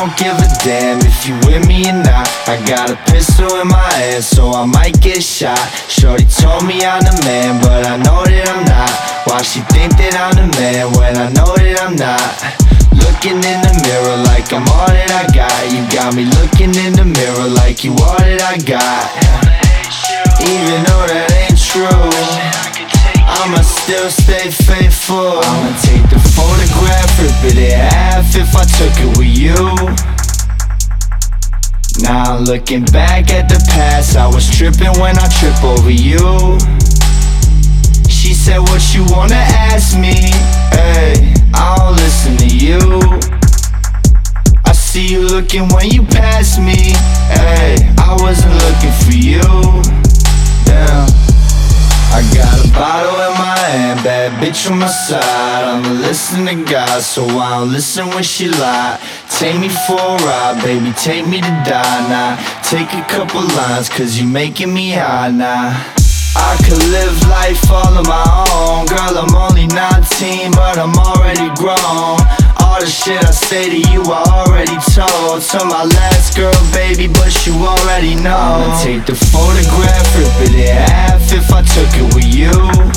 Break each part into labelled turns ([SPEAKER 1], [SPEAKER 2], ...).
[SPEAKER 1] don't give a damn if you with me or not. I got a pistol in my hand, so I might get shot. Shorty told me I'm the man, but I know that I'm not. Why she think that I'm the man when I know that I'm not? Looking in the mirror like I'm all that I got. You got me looking in the mirror like you all that I got. Even though that ain't true, I'ma still stay faithful. I'ma take the photograph, rip it in half if I took it with you. Now I'm looking back at the past, I was tripping when I trip over you. She said, what you wanna ask me? Hey, I don't listen to you. I see you looking when you pass me. Hey, I wasn't looking for you. Damn, I got a bottle in my hand, bad bitch on my side. I'ma listen to God, so I don't listen when she lie. Take me for a ride, baby, take me to die now. Take a couple lines, cause you making me high now. I could live life all on my own. Girl, I'm only 19, but I'm already grown. All the shit I say to you, I already told to my last girl, baby, but you already know. I'ma take the photograph, rip it in half if I took it with you.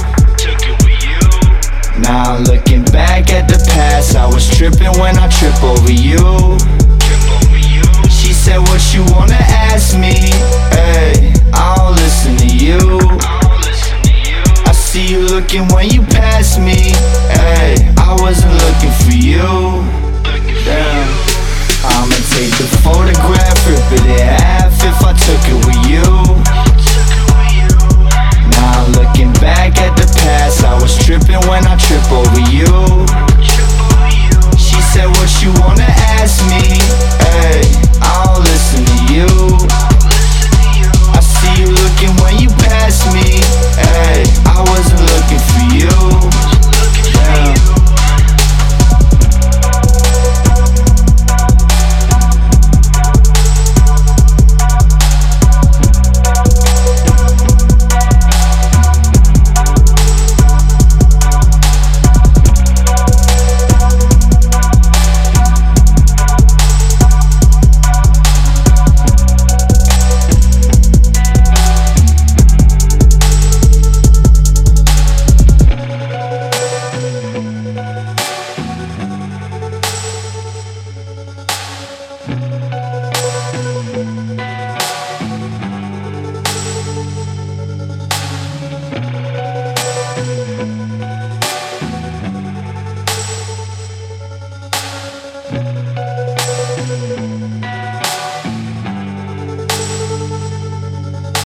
[SPEAKER 1] Now I'm looking back at the past, I was tripping when I trip over you. She said, what you wanna ask me? Hey, I don't listen to you. I see you looking when you pass me. Hey, I wasn't looking for you. Damn, I'ma take the photograph, rip it in half